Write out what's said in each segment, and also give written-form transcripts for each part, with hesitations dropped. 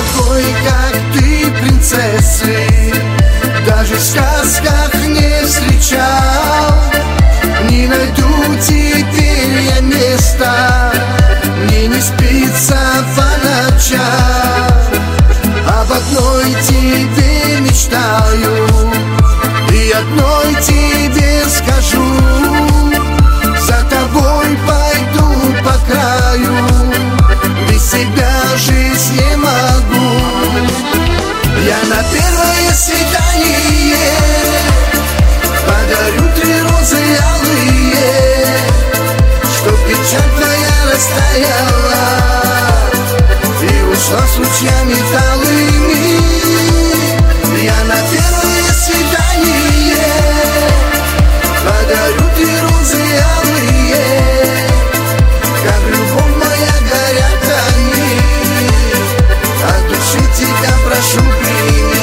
такой, как ты, принцессы, даже в сказках не встречал. Не найду теперь я места, мне не спится по ночам. Об одной тебе мечтаю и одной тебе скажу: за тобой пойду по краю, без тебя жить не могу. Я на первое свидание подарю 3 розы алые, чтоб печаль твоя растаяла и ушла с лучами талыми. Я на первое свидание подарю 3 розы алые, как любовь моя горят они, от души тебя прошу, прими.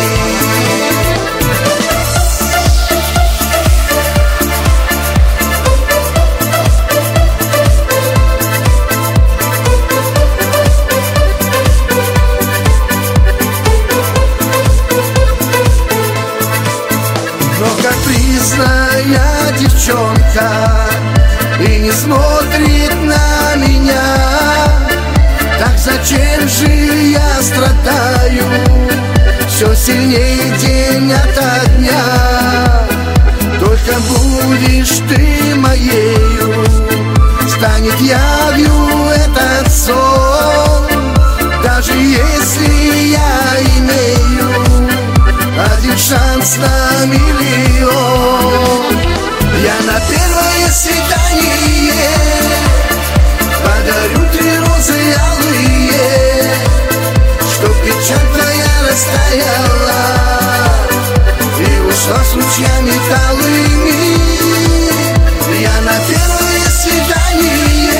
Но капризная девчонка и не смотрит на меня, так зачем же я страдаю все сильнее день ото дня? Только будешь ты моею, станет явью этот сон. Даже если я имею один шанс на миллион, я на первое свидание подарю 3 розы алые, чтоб печаль твоя растаяла и ушла с лучами талыми. Я на первое свидание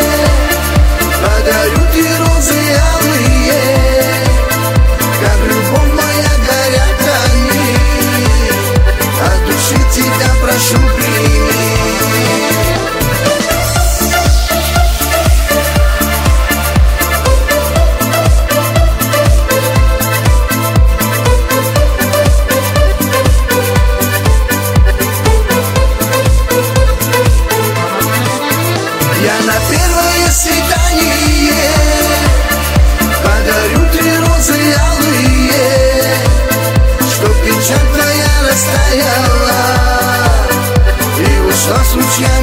подарю 3 розы алые, как любовь моя горят они, от души тебя прошу, прими. Я на первое свидание подарю 3 розы алые, чтоб печаль твоя растаяла и ушла с лучами